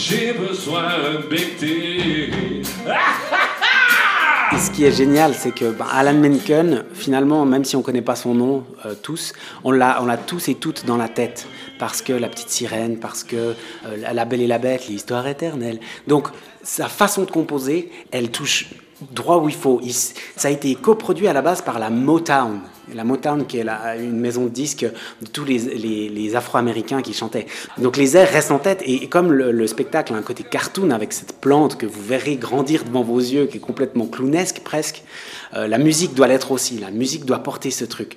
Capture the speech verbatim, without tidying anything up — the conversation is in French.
j'ai besoin d'un Big T. Et ce qui est génial, c'est que bah, Alan Menken, finalement, même si on ne connaît pas son nom, euh, tous, on l'a, on l'a tous et toutes dans la tête. Parce que La Petite Sirène, parce que euh, La Belle et la Bête, l'histoire éternelle. Donc, sa façon de composer, elle touche droit où il faut. Il, ça a été coproduit à la base par la Motown. La Motown, qui est la, une maison de disques de tous les, les, les Afro-Américains qui chantaient. Donc les airs restent en tête. Et, et comme le, le spectacle a un côté cartoon avec cette plante que vous verrez grandir devant vos yeux, qui est complètement clownesque presque, euh, la musique doit l'être aussi. La musique doit porter ce truc.